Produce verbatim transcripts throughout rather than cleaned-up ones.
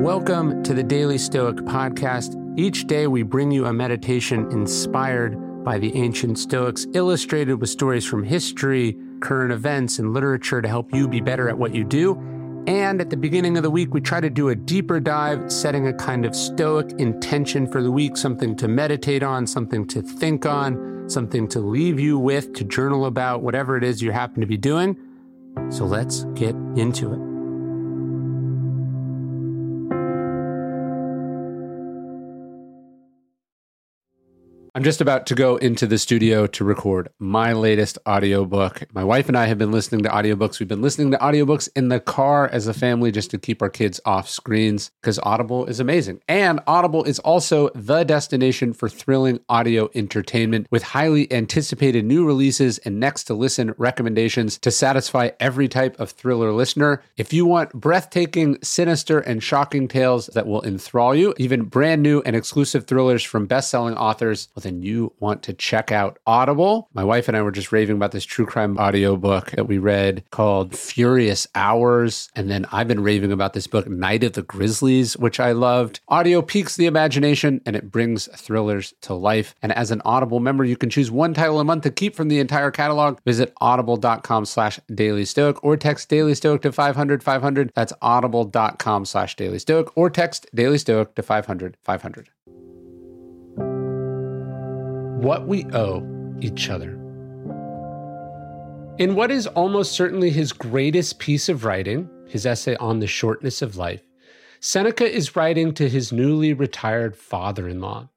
Welcome to the Daily Stoic Podcast. Each day we bring you a meditation inspired by the ancient Stoics, illustrated with stories from history, current events, and literature to help you be better at what you do. And at the beginning of the week, we try to do a deeper dive, setting a kind of Stoic intention for the week, something to meditate on, something to think on, something to leave you with, to journal about, whatever it is you happen to be doing. So let's get into it. I'm just about to go into the studio to record my latest audiobook. My wife and I have been listening to audiobooks. We've been listening to audiobooks in the car as a family just to keep our kids off screens because Audible is amazing. And Audible is also the destination for thrilling audio entertainment with highly anticipated new releases and next to listen recommendations to satisfy every type of thriller listener. If you want breathtaking, sinister, and shocking tales that will enthrall you, even brand new and exclusive thrillers from best-selling authors, then you want to check out Audible. My wife and I were just raving about this true crime audiobook that we read called Furious Hours. And then I've been raving about this book, Night of the Grizzlies, which I loved. Audio piques the imagination and it brings thrillers to life. And as an Audible member, you can choose one title a month to keep from the entire catalog. Visit audible.com slash Daily Stoic or text Daily Stoic to five hundred five hundred. That's audible.com slash Daily Stoic or text Daily Stoic to five hundred five hundred. What we owe each other. In what is almost certainly his greatest piece of writing, his essay on the shortness of life, Seneca is writing to his newly retired father-in-law.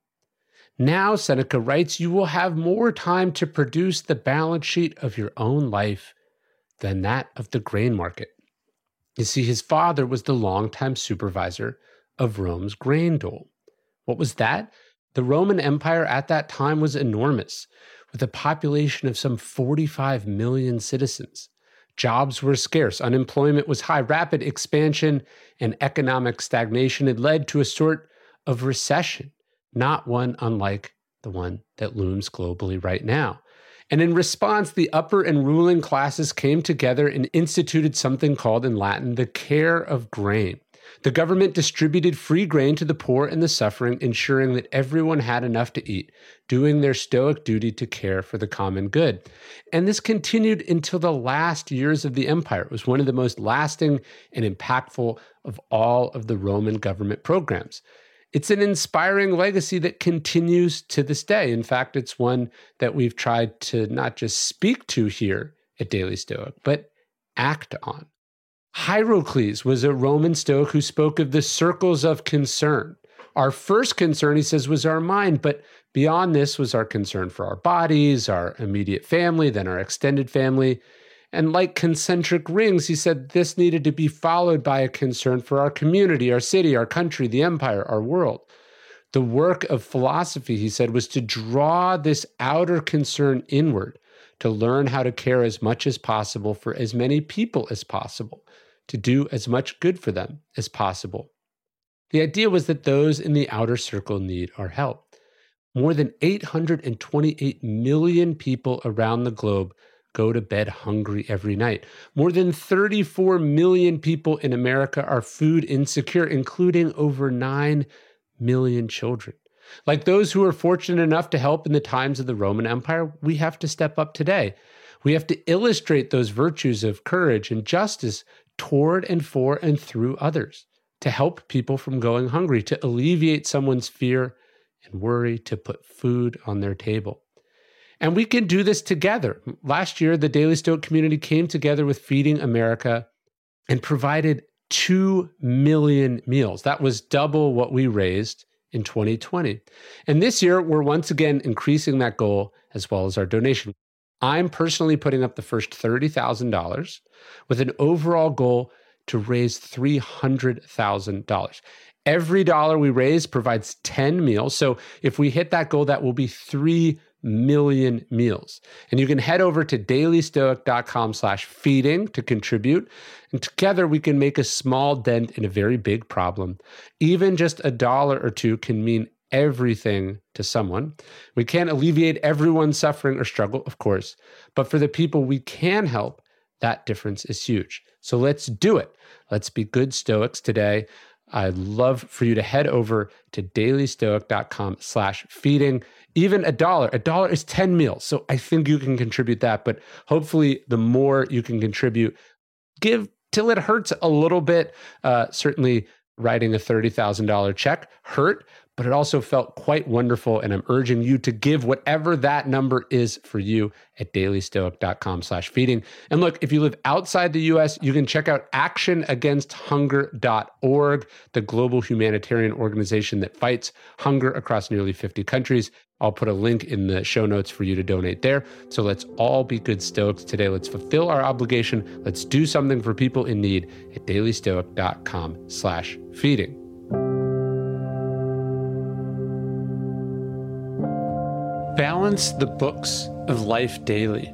Now, Seneca writes, you will have more time to produce the balance sheet of your own life than that of the grain market. You see, his father was the longtime supervisor of Rome's grain dole. What was that? The Roman Empire at that time was enormous, with a population of some forty-five million citizens. Jobs were scarce, unemployment was high, rapid expansion and economic stagnation had led to a sort of recession, not one unlike the one that looms globally right now. And in response, the upper and ruling classes came together and instituted something called in Latin the care of grain. The government distributed free grain to the poor and the suffering, ensuring that everyone had enough to eat, doing their stoic duty to care for the common good. And this continued until the last years of the empire. It was one of the most lasting and impactful of all of the Roman government programs. It's an inspiring legacy that continues to this day. In fact, it's one that we've tried to not just speak to here at Daily Stoic, but act on. Hierocles was a Roman Stoic who spoke of the circles of concern. Our first concern, he says, was our mind, but beyond this was our concern for our bodies, our immediate family, then our extended family. And like concentric rings, he said this needed to be followed by a concern for our community, our city, our country, the empire, our world. The work of philosophy, he said, was to draw this outer concern inward, to learn how to care as much as possible for as many people as possible, to do as much good for them as possible. The idea was that those in the outer circle need our help. More than eight hundred twenty-eight million people around the globe go to bed hungry every night. More than thirty-four million people in America are food insecure, including over nine million children. Like those who were fortunate enough to help in the times of the Roman Empire, we have to step up today. We have to illustrate those virtues of courage and justice toward and for and through others, to help people from going hungry, to alleviate someone's fear and worry, to put food on their table. And we can do this together. Last year, the Daily Stoic community came together with Feeding America and provided two million meals. That was double what we raised in twenty twenty. And this year, we're once again increasing that goal as well as our donation. I'm personally putting up the first thirty thousand dollars with an overall goal to raise three hundred thousand dollars. Every dollar we raise provides ten meals. So if we hit that goal, that will be three million meals. And you can head over to dailystoic.com slash feeding to contribute. And together we can make a small dent in a very big problem. Even just a dollar or two can mean everything to someone. We can't alleviate everyone's suffering or struggle, of course, but for the people we can help, that difference is huge. So let's do it. Let's be good Stoics today. I'd love for you to head over to dailystoic.com slash feeding. Even a dollar, a dollar is ten meals. So I think you can contribute that, but hopefully the more you can contribute, give till it hurts a little bit. Uh, certainly writing a thirty thousand dollars check hurt, but it also felt quite wonderful. And I'm urging you to give whatever that number is for you at dailystoic.com slash feeding. And look, if you live outside the U S, you can check out action against hunger dot org, the global humanitarian organization that fights hunger across nearly fifty countries. I'll put a link in the show notes for you to donate there. So let's all be good Stoics today. Let's fulfill our obligation. Let's do something for people in need at dailystoic.com slash feeding. Balance the books of life daily.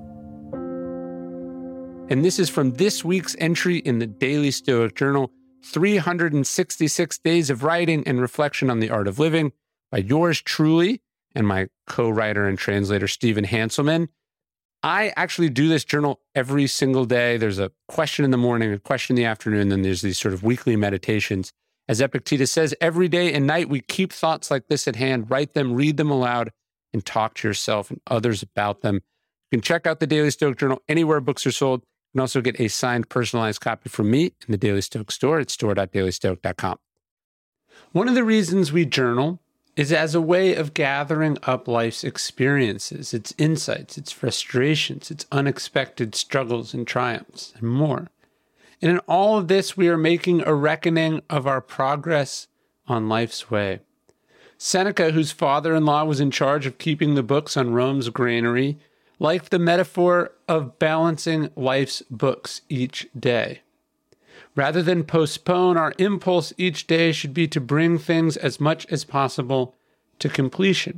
And this is from this week's entry in the Daily Stoic Journal, three hundred sixty-six Days of Writing and Reflection on the Art of Living, by yours truly and my co-writer and translator, Stephen Hanselman. I actually do this journal every single day. There's a question in the morning, a question in the afternoon, then there's these sort of weekly meditations. As Epictetus says, every day and night we keep thoughts like this at hand, write them, read them aloud, and talk to yourself and others about them. You can check out the Daily Stoic Journal anywhere books are sold. You can also get a signed, personalized copy from me in the Daily Stoic store at store dot daily stoic dot com. One of the reasons we journal is as a way of gathering up life's experiences, its insights, its frustrations, its unexpected struggles and triumphs, and more. And in all of this, we are making a reckoning of our progress on life's way. Seneca, whose father-in-law was in charge of keeping the books on Rome's granary, liked the metaphor of balancing life's books each day. Rather than postpone, our impulse each day should be to bring things as much as possible to completion.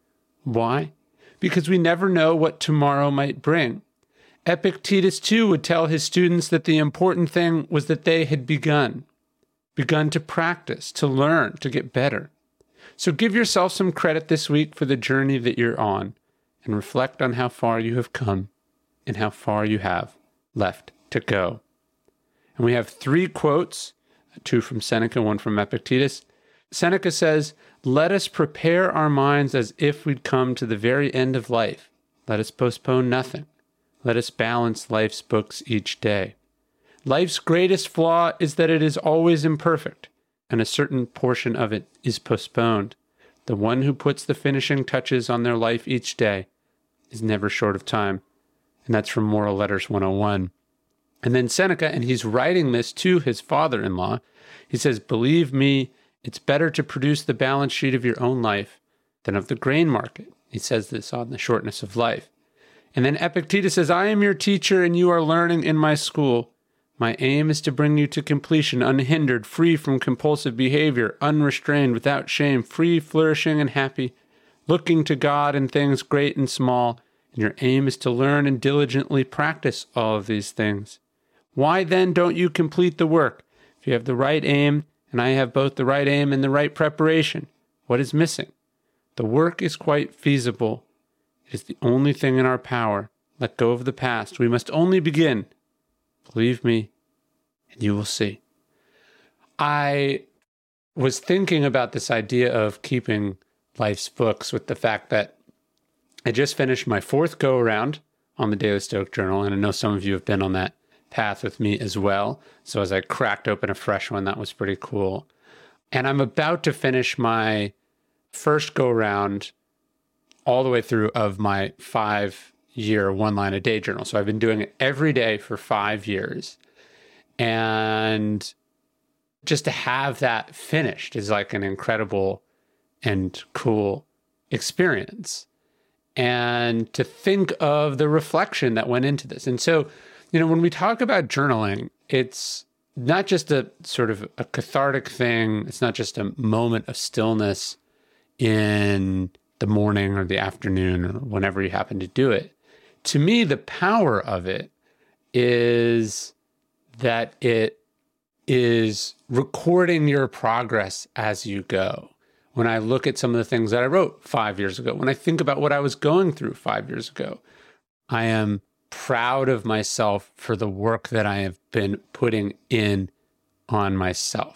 Why? Because we never know what tomorrow might bring. Epictetus, too, would tell his students that the important thing was that they had begun, begun to practice, to learn, to get better. So give yourself some credit this week for the journey that you're on, and reflect on how far you have come and how far you have left to go. And we have three quotes, two from Seneca, one from Epictetus. Seneca says, "Let us prepare our minds as if we'd come to the very end of life. Let us postpone nothing. Let us balance life's books each day. Life's greatest flaw is that it is always imperfect, and a certain portion of it is postponed. The one who puts the finishing touches on their life each day is never short of time." And that's from Moral Letters one oh one. And then Seneca, and he's writing this to his father-in-law, he says, "Believe me, it's better to produce the balance sheet of your own life than of the grain market." He says this on the shortness of life. And then Epictetus says, "I am your teacher and you are learning in my school. My aim is to bring you to completion, unhindered, free from compulsive behavior, unrestrained, without shame, free, flourishing, and happy, looking to God in things great and small. And your aim is to learn and diligently practice all of these things. Why then don't you complete the work? If you have the right aim, and I have both the right aim and the right preparation, what is missing? The work is quite feasible. It is the only thing in our power. Let go of the past. We must only begin. Believe me, and you will see." I was thinking about this idea of keeping life's books with the fact that I just finished my fourth go-around on the Daily Stoic Journal, and I know some of you have been on that path with me as well. So as I cracked open a fresh one, that was pretty cool. And I'm about to finish my first go-around all the way through of my five-year one-line-a-day journal. So I've been doing it every day for five years. And just to have that finished is like an incredible and cool experience. And to think of the reflection that went into this. And so, you know, when we talk about journaling, it's not just a sort of a cathartic thing. It's not just a moment of stillness in the morning or the afternoon or whenever you happen to do it. To me, the power of it is that it is recording your progress as you go. When I look at some of the things that I wrote five years ago, when I think about what I was going through five years ago, I am proud of myself for the work that I have been putting in on myself.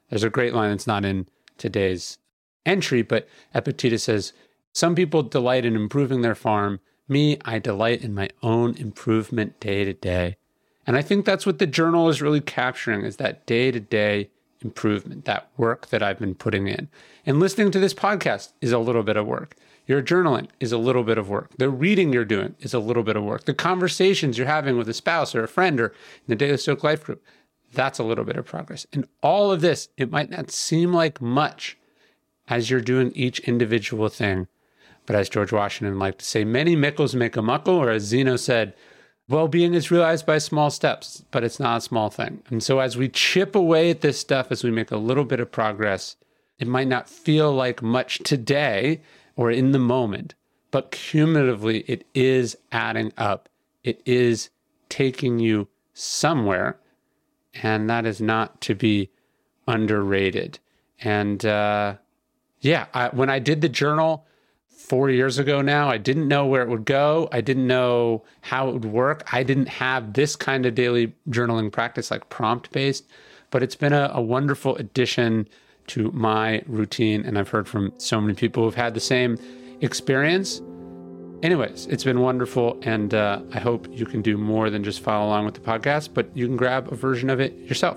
There's a great line that's not in today's entry, but Epictetus says, some people delight in improving their farm. Me, I delight in my own improvement day to day. And I think that's what the journal is really capturing, is that day to day improvement, that work that I've been putting in. And listening to this podcast is a little bit of work. Your journaling is a little bit of work. The reading you're doing is a little bit of work. The conversations you're having with a spouse or a friend or in the Daily Stoic Life group, that's a little bit of progress. And all of this, it might not seem like much as you're doing each individual thing. But as George Washington liked to say, many mickles make a muckle, or as Zeno said, well-being is realized by small steps, but it's not a small thing. And so as we chip away at this stuff, as we make a little bit of progress, it might not feel like much today or in the moment, but cumulatively it is adding up. It is taking you somewhere, and that is not to be underrated. And uh, yeah, I, when I did the journal four years ago now, I didn't know where it would go. I didn't know how it would work. I didn't have this kind of daily journaling practice, like prompt-based, but it's been a, a wonderful addition to my routine. And I've heard from so many people who've had the same experience. Anyways, it's been wonderful. And uh, I hope you can do more than just follow along with the podcast, but you can grab a version of it yourself.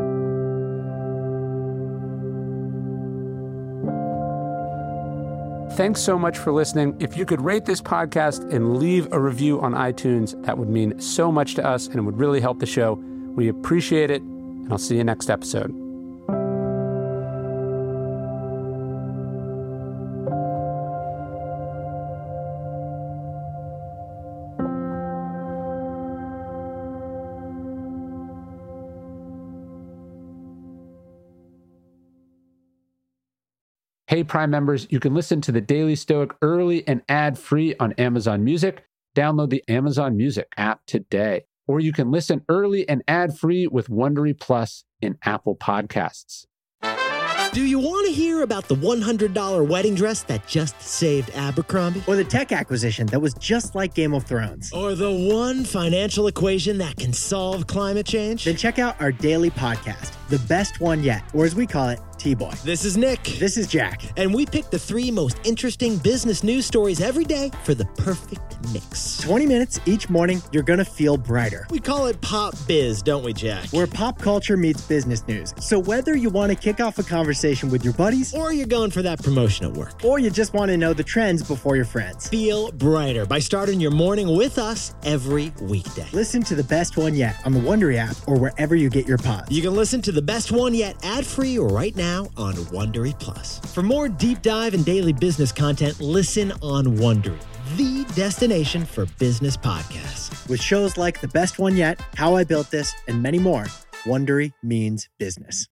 Thanks so much for listening. If you could rate this podcast and leave a review on iTunes, that would mean so much to us and it would really help the show. We appreciate it, and I'll see you next episode. Hey, Prime members, you can listen to the Daily Stoic early and ad-free on Amazon Music. Download the Amazon Music app today. Or you can listen early and ad-free with Wondery Plus in Apple Podcasts. Do you want to hear about the one hundred dollars wedding dress that just saved Abercrombie? Or the tech acquisition that was just like Game of Thrones? Or the one financial equation that can solve climate change? Then check out our daily podcast, The Best One Yet, or as we call it, T-Boy. This is Nick. This is Jack. And we pick the three most interesting business news stories every day for the perfect mix. twenty minutes each morning, you're going to feel brighter. We call it Pop Biz, don't we, Jack? Where pop culture meets business news. So whether you want to kick off a conversation with your buddies, or you're going for that promotion at work, or you just want to know the trends before your friends, feel brighter by starting your morning with us every weekday. Listen to The Best One Yet on the Wondery app or wherever you get your pods. You can listen to The Best One Yet ad-free right now on Wondery Plus. For more deep dive and daily business content, listen on Wondery, the destination for business podcasts. With shows like The Best One Yet, How I Built This, and many more, Wondery means business.